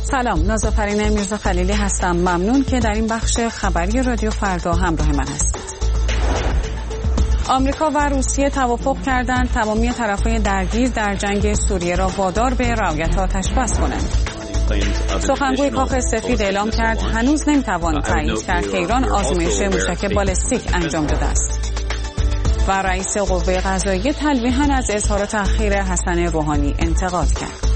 سلام، نازافرین میرزا خلیلی هستم. ممنون که در این بخش خبری رادیو فردا همراه من هستید. آمریکا و روسیه توافق کردند تمامی طرفین درگیر در جنگ سوریه را وادار به رعایت آتش‌بس کنند. سخنگوی کاخ سفید اعلام کرد هنوز نمیتوان تایید کرد که ایران آزمایش موشک بالستیک انجام داده است. و رئیس قوه قضاییه تلویحاً از اظهارات اخیر حسن روحانی انتقاد کرد.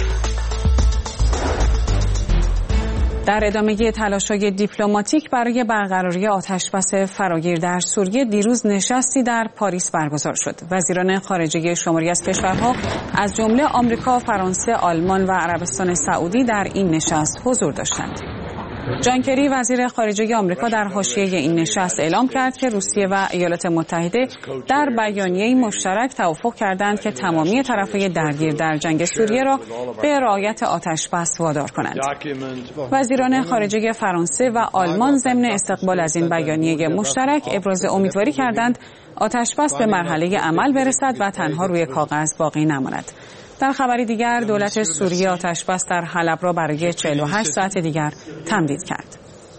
در ادامه تلاش‌های دیپلماتیک برای برقراری آتش‌بس فراگیر در سوریه دیروز نشستی در پاریس برگزار شد. وزیران خارجه شماری از کشورها از جمله آمریکا، فرانسه، آلمان و عربستان سعودی در این نشست حضور داشتند. جان کری وزیر خارجه آمریکا در حاشیه این نشست اعلام کرد که روسیه و ایالات متحده در بیانیه‌ای مشترک توافق کردند که تمامی طرفین درگیر در جنگ سوریه را به رعایت آتش‌بس وادار کنند. وزیران خارجه فرانسه و آلمان ضمن استقبال از این بیانیه مشترک ابراز امیدواری کردند آتش‌بس به مرحله عمل برسد و تنها روی کاغذ باقی نماند. در خبری دیگر دولت سوریه آتش‌بس در حلب را برای 48 ساعت دیگر تمدید کرد.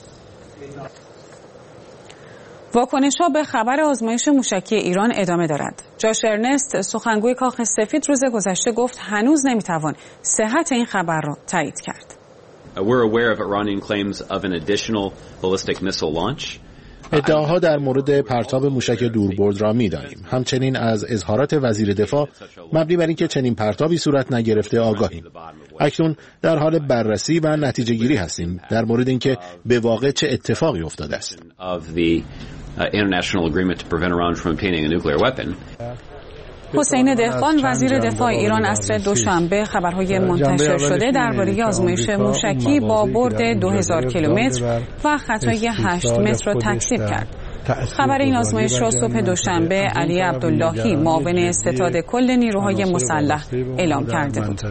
واکنش‌ها به خبر آزمایش موشکی ایران ادامه دارد. جاش ارنست سخنگوی کاخ سفید روز گذشته گفت هنوز نمیتوان صحت این خبر را تایید کرد. We're aware of Iranian claims of an additional ballistic missile launch. ادعاها در مورد پرتاب موشک دوربرد را می‌دانیم. همچنین از اظهارات وزیر دفاع مبنی بر اینکه چنین پرتابی صورت نگرفته آگاهیم. اکنون در حال بررسی و نتیجه گیری هستیم در مورد اینکه به واقع چه اتفاقی افتاده است. حسین دهقان وزیر دفاع ایران عصر دوشنبه خبرهای منتشر شده درباره آزمایش موشکی با برد 2000 کیلومتر و خطای 8 متر را تکذیب کرد. خبر این آزمایش را صبح دوشنبه علی عبداللهی معاون ستاد کل نیروهای مسلح اعلام کرده بود.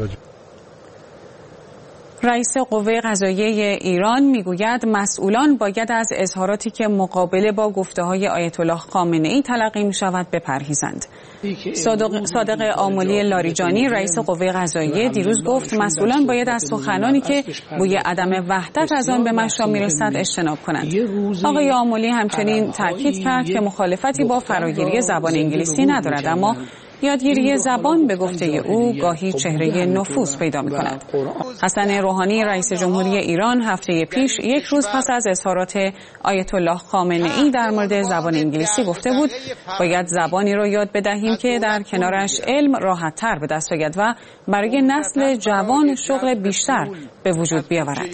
رئیس قوه قضاییه ایران میگوید مسئولان باید از اظهاراتی که مقابله با گفته‌های آیت الله خامنه‌ای تلقی می‌شود بپرهیزند. صادق آملی لاریجانی رئیس قوه قضاییه دیروز گفت مسئولان باید از سخنانی که بوی عدم وحدت از آن به مشام میرسد اجتناب کنند. آقای آملی همچنین تاکید کرد که مخالفتی با فراگیری زبان انگلیسی ندارد، اما یادگیری زبان به گفته او گاهی چهره نفوذ پیدا می‌کند. حسن روحانی رئیس جمهوری ایران هفته پیش یک روز پس از اظهارات آیت الله خامنه‌ای در مورد زبان انگلیسی گفته بود باید زبانی را یاد بدهیم که در کنارش علم راحت‌تر به دست آید و برای نسل جوان شغل بیشتر به وجود بیاورد.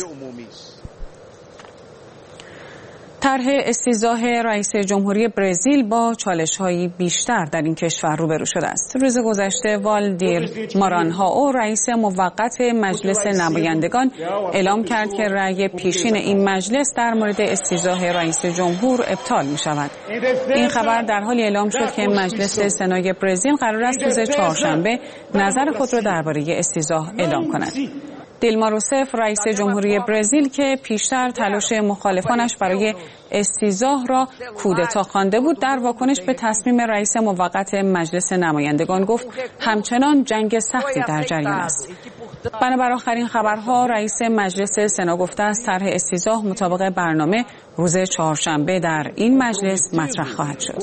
طرح استیضاح رئیس جمهوری برزیل با چالش‌های بیشتر در این کشور روبرو شده است. روز گذشته والدیر مارانهائو رئیس موقت مجلس نمایندگان اعلام کرد که رأی پیشین این مجلس در مورد استیضاح رئیس جمهور ابطال می‌شود. این خبر در حالی اعلام شد که مجلس سنای برزیل قرار است روز چهارشنبه نظر خود را درباره استیضاح اعلام کند. دیلما روسف رئیس جمهوری برزیل که پیشتر تلاش مخالفانش برای استیضاح را کودتا خوانده بود در واکنش به تصمیم رئیس موقت مجلس نمایندگان گفت همچنان جنگ سختی در جریان است. بنابر آخرین خبرها رئیس مجلس سنا گفته است طرح استیضاح مطابق برنامه روز چهارشنبه در این مجلس مطرح خواهد شد.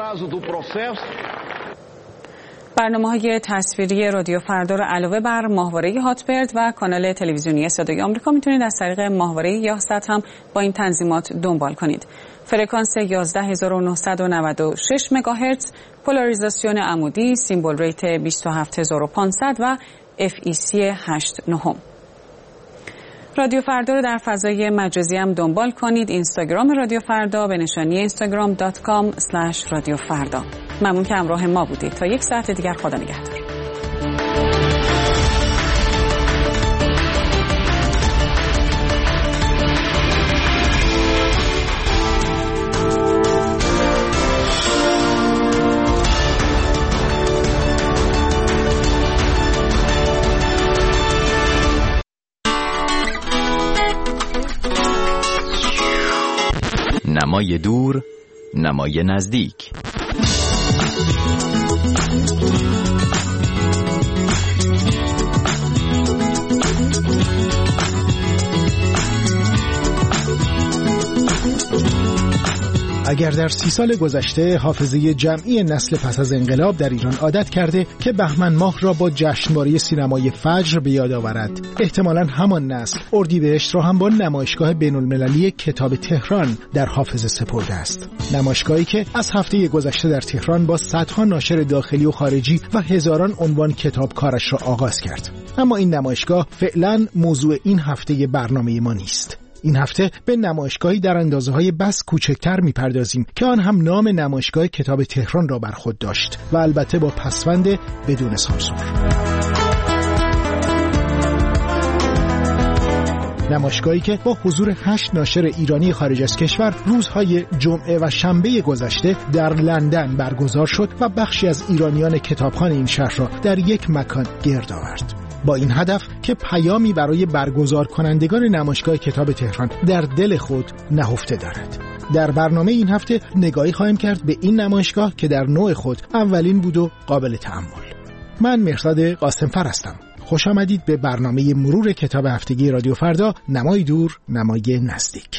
برنامه‌های تصویری رادیو فردا را علاوه بر ماهواره هاتبرد و کانال تلویزیونی صدای آمریکا میتونید از طریق ماهواره یاهصد هم با این تنظیمات دنبال کنید. فرکانس 11996 مگاهرتز، پولاریزاسیون عمودی، سیمبل ریت 27500 و FEC 89. رادیو فردا رو در فضای مجازی هم دنبال کنید. اینستاگرام رادیو فردا به نشانی instagram.com/رادیوفردا. ممنون که همراه ما بودید. تا یک ساعت دیگر خدا نگهدار. نمای دور، نمای نزدیک. اگر در 30 سال گذشته حافظه جمعی نسل پس از انقلاب در ایران عادت کرده که بهمن ماه را با جشنواره سینمای فجر به یاد آورد، احتمالاً همان نسل اردیبهشت را هم با نمایشگاه بین‌المللی کتاب تهران در حافظه سپرده است. نمایشگاهی که از هفته گذشته در تهران با صدها ناشر داخلی و خارجی و هزاران عنوان کتاب کارش را آغاز کرد. اما این نمایشگاه فعلاً موضوع این هفته برنامه ما نیست. این هفته به نمایشگاهی در اندازه‌های بس کوچکتر می‌پردازیم که آن هم نام نمایشگاه کتاب تهران را بر خود داشت و البته با پسوند بدون سانسور. نمایشگاهی که با حضور 8 ناشر ایرانی خارج از کشور روزهای جمعه و شنبه گذشته در لندن برگزار شد و بخشی از ایرانیان کتابخوان این شهر را در یک مکان گرد آورد، با این هدف که پیامی برای برگزار کنندگان نمایشگاه کتاب تهران در دل خود نهفته دارد. در برنامه این هفته نگاهی خواهیم کرد به این نمایشگاه که در نوع خود اولین بود و قابل تأمل. من مهرداد قاسمفر هستم. خوش آمدید به برنامه مرور کتاب هفتگی رادیو فردا، نمای دور نمای نزدیک.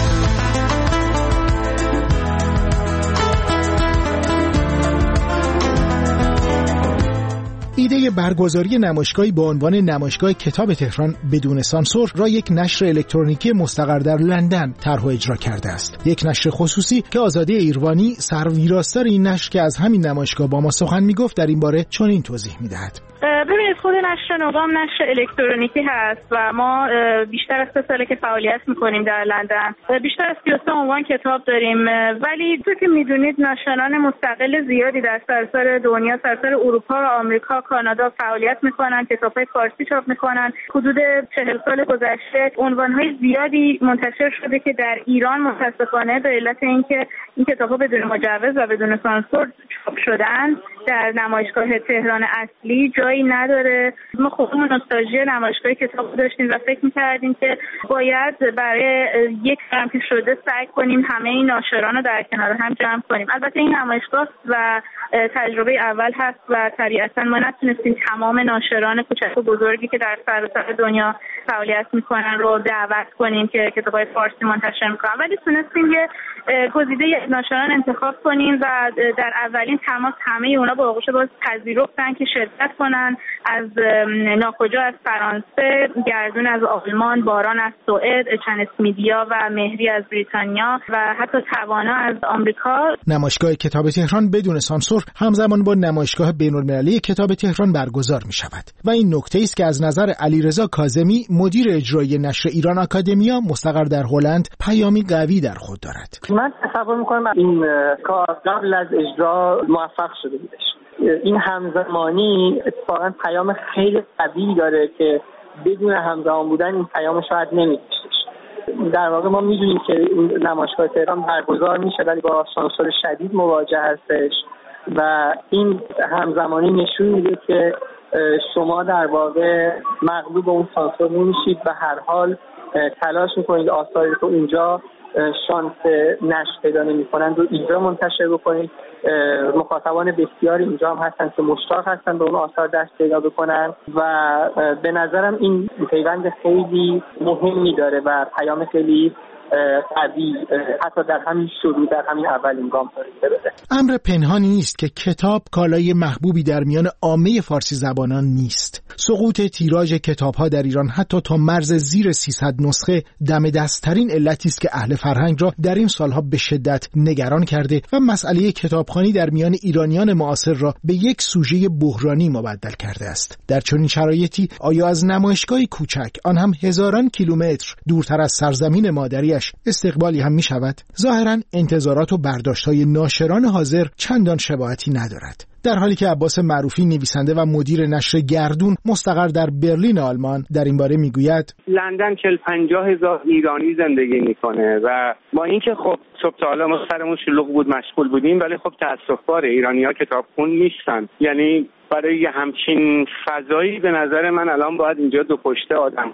ایده برگزاری نمایشگاهی با عنوان نمایشگاه کتاب تهران بدون سانسور را یک نشر الکترونیکی مستقر در لندن طرح و اجرا کرده است. یک نشر خصوصی که آزاده ایروانی سرویراستار این نشر که از همین نمایشگاه با ما سخن میگفت در این باره چنین توضیح میدهد. ببینید، خود نشر نقام نشر الکترونیکی هست و ما بیشتر از 3 ساله که فعالیت میکنیم در لندن. بیشتر از 33 عنوان کتاب داریم، ولی تو که میدونید ناشران مستقل زیادی در سراسر دنیا، سراسر اروپا و آمریکا، کانادا فعالیت میکنن، کتاب‌های فارسی چاپ میکنن. حدود 40 سال گذشته عنوان‌های زیادی منتشر شده که در ایران متأسفانه به علت اینکه این کتاب‌ها بدون مجوز و بدون سانسور چاپ شدن در نمایشگاه تهران اصلی جایی نداره. ما خودمون نوستالژی نمایشگاه کتاب داشتیم و فکر می‌کردیم که باید برای یک هم که شده سعی کنیم همه این ناشران رو در کنار هم جمع کنیم. البته این نمایشگاه و تجربه اول هست و طبیعتاً ما نتونستیم تمام ناشران کوچک و بزرگی که در سراسر دنیا فعالیت میکنن رو دعوت کنیم که کتاب‌های فارسی منتشر میکنن، ولی تونستیم یه گزیده ناشران انتخاب کنیم و در اولین تماس همه اونا با آغوش باز پذیرفتن که شرکت کنن. از ناکجا از فرانسه، گردون از آلمان، باران از سوئد، اچنس میدیا و مهری از بریتانیا و حتی توانا از آمریکا. نمایشگاه کتاب تهران بدون سانسور همزمان با نمایشگاه بین‌المللی کتاب تهران برگزار می شود و این نکته است که از نظر علیرضا کاظمی مدیر اجرایی نشر ایران آکادمیا مستقر در هلند پیامی قوی در خود دارد. من تصور می‌کنم این کار قبل از اجرا موفق شده بودش. این همزمانی اتفاقا پیام خیلی قوی داره که بدون همزمان بودن این پیام شاید نمی‌داشتش. در واقع ما می‌دونیم که این نمایشگاه تهران برگزار میشه ولی با سانسور شدید مواجه هستش و این همزمانی نشون میده که شما در واقع مغلوب اون سانسور نمیشید و هر حال تلاش میکنید آثاری که اونجا شانس نشر پیدا نمی‌کنند و اینجا منتشر بکنید. مخاطبان بسیاری اینجا هم هستن که مشتاق هستن به اون آثار دست پیدا بکنن و به نظرم این پیوند خیلی مهمی داره و پیام خیلی قوی حتی در همین شروع، در همین اولین گام بده. امر پنهانی نیست که کتاب کالای محبوبی در میان عامه فارسی زبانان نیست. سقوط تیراژ کتاب‌ها در ایران حتی تا مرز زیر 300 نسخه دم دست‌ترین علتی است که اهل فرهنگ را در این سالها به شدت نگران کرده و مسئله کتابخوانی در میان ایرانیان معاصر را به یک سوژه بحرانی مبدل کرده است. در چنین شرایطی آیا از نمایشگاهی کوچک، آن هم هزاران کیلومتر دورتر از سرزمین مادریش، استقبالی هم می شود؟ ظاهراً انتظارات و برداشت‌های ناشران حاضر چندان شباهتی ندارد. در حالی که عباس معروفی نویسنده و مدیر نشر گردون مستقر در برلین آلمان در این باره میگوید لندن 40-50 هزار ایرانی زندگی میکنه و با اینکه خب صبح تا حالا ما سرمون شلوغ بود مشغول بودیم ولی خب تأسف‌باره ایرانی‌ها کتابخون نیستن. یعنی برای همچین فضایی به نظر من الان باید اینجا دو پشته آدم‌ها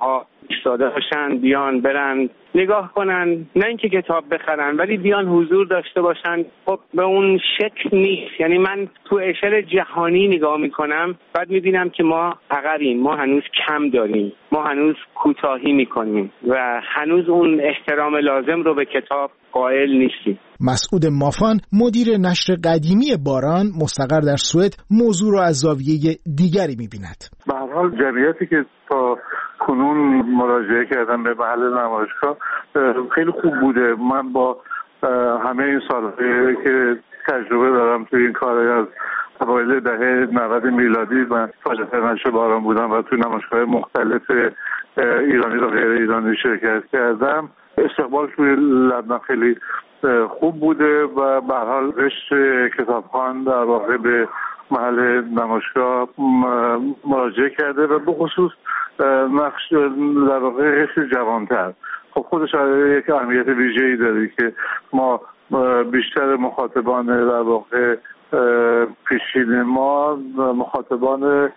ایستاده باشن، بیان برن نگاه کنن، نه اینکه کتاب بخرن ولی بیان حضور داشته باشن. خب به اون شکل نیست. یعنی من تو اشل جهانی نگاه میکنم، بعد میبینم که ما عقبیم، ما هنوز کم داریم، ما هنوز کوتاهی میکنیم و هنوز اون احترام لازم رو به کتاب قائل نیستیم. مسعود مافان مدیر نشر قدیمی باران مستقر در سوئد موضوع را از زاویه دیگری می‌بیند. به هر حال جمعیتی که تا کنون مراجعه کردن به محل نمایشگاه خیلی خوب بوده. من با همه این سال‌هایی که تجربه دارم توی این کار از اوایل دهه 90 میلادی من فعال نشر باران بودم و توی نمایشگاه مختلف ایرانی و غیر ایرانی شرکت کردم. استقبال توی لندن خیلی خوب بوده و به هر حال رشته کتابخوان در واقع به محل نمایشگاه مراجعه کرده و به خصوص نقش در واقع رشته جوانتر. خب خودش یک اهمیت ویژه‌ای داره که ما بیشتر مخاطبان در واقع پیشین ما مخاطبان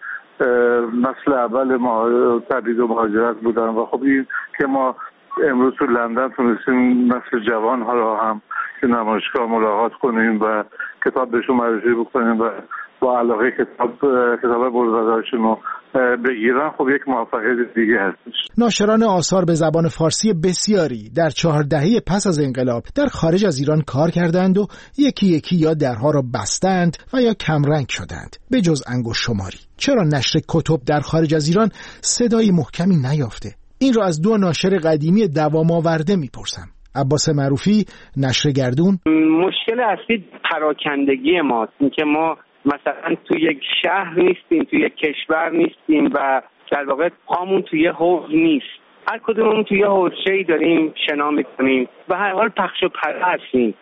نسل اول تبعید و مهاجرت بودن و خب این که ما امروز تو لندن تونستیم نسل جوان ها را هم که نمایشگاه ملاقات کنیم و کتاب بهشون معرفی بکنیم و با علاقه کتاب بزرگدارشون رو بگیرن، خب یک موفقیت دیگه هستش. ناشران آثار به زبان فارسی بسیاری در 4 دهه پس از انقلاب در خارج از ایران کار کردند و یکی یکی یا درها را بستند و یا کمرنگ شدند. به جز انگشت شماری. چرا نشر کتب در خارج از ایران صدای محکمی نیافته؟ این را از 2 ناشر قدیمی دوام آورده میپرسم. عباس معروفی، نشر گردون. مشکل اصلی پراکندگی ماست، اینکه ما مثلا تو یک شهر نیستیم، تو یک کشور نیستیم و در واقع پامون توی حوض نیست. هر کدوممون توی حوضه‌ای داریم شنا می‌کنیم و هر حال پخش و پلا هستیم.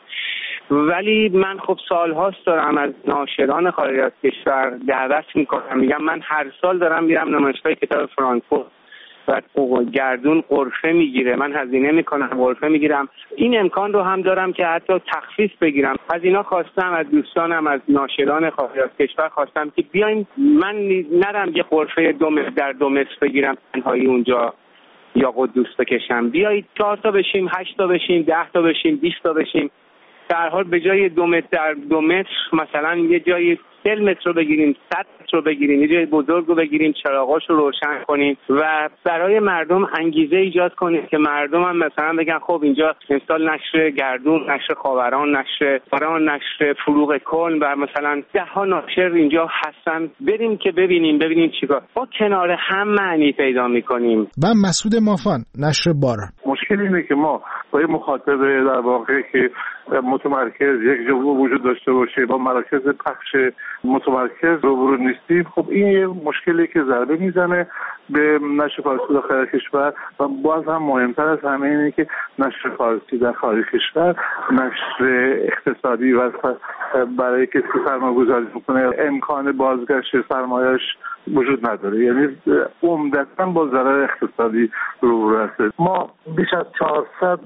ولی من خب سال‌هاست دارم از ناشران خارج از کشور دعوت می‌کنم، میگم من هر سال دارم میرم نمایشگاه کتاب فرانکفورت و گردون قرفه میگیره، من هزینه میکنم قرفه میگیرم. این امکان رو هم دارم که حتی تخفیف بگیرم. از اینا خواستم، از دوستانم، از ناشران خارج از کشور خواستم که بیاین، من نرم یه قرفه 2 متر در 2 متر بگیرم تنهایی اونجا یا قدوس بکشم. بیایید 4 تا بشیم، 8 تا بشیم، 10 تا بشیم، 20 تا بشیم. در حال به جای 2 متر در 2 متر مثلا یه جای 40 متر رو بگیریم، 100 متر رو بگیریم، یه جای بزرگ رو بگیریم، چراغاش رو روشن کنیم و برای مردم انگیزه ایجاد کنیم که مردم هم مثلا بگن خب اینجا امسال نشر گردون، نشر خاوران، نشر فران، نشر فروغ کلن و مثلا 10 ناشر اینجا هستن، بریم که ببینیم چیکار. ما کنار هم معنی پیدا میکنیم. و مسعود مافان، نشر باران. مشکل اینه که ما با مخاطب در واقع که متمرکز یک جا وجود داشته باشه با مراکز پخش متمرکز روبرو نیستیم. خب این مشکلی که ضربه میزنه به نشر فارسی داخل کشور و باز هم مهمتر از همه اینه که نشر فارسی در خارج کشور نشر اقتصادی و برای کسی سرمایه‌گذاری میکنه امکان بازگشت سرمایه‌اش وجود نداره، یعنی عمدتاً با ضرر اقتصادی روبرو هست. ما بیش از 400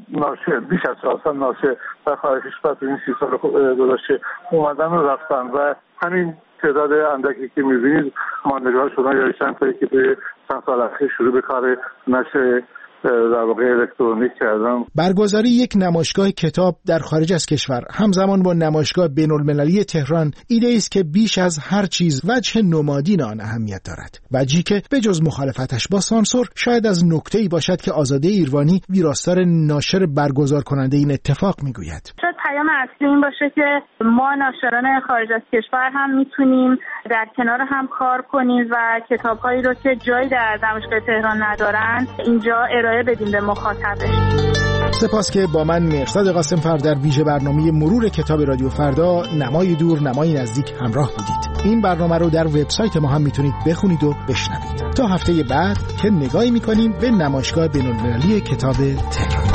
ناشر در خارج کشور تو این 30 سال گذشته اومدن و رفتن و همین تعداد اندکی که می‌بینید ماندگار شدن یا چند تایی که به چند سال اخیر شروع به کار نشر در واقع الکترونیک کردم. برگزاری یک نمایشگاه کتاب در خارج از کشور همزمان با نمایشگاه بین‌المللی تهران ایده است که بیش از هر چیز وجه نمادین آن اهمیت دارد. وجهی که به جز مخالفتش با سانسور شاید از نکته‌ای باشد که آزاده ایروانی ویراستار ناشر برگزار کننده این اتفاق میگوید. شاید پیام اصلی این باشه که ما ناشران خارج از کشور هم میتونیم در کنار هم کار کنیم و کتاب‌هایی رو که جایی در نمایشگاه تهران ندارن اینجا ارائه بدیم به مخاطبش. سپاس که با من مهرزاد قاسم‌فر در ویژه برنامه مرور کتاب رادیو فردا نمای دور نمای نزدیک همراه بودید. این برنامه رو در وبسایت ما هم میتونید بخونید و بشنوید. تا هفته بعد که نگاهی میکنیم به نمایشگاه بین‌المللی کتاب تهران.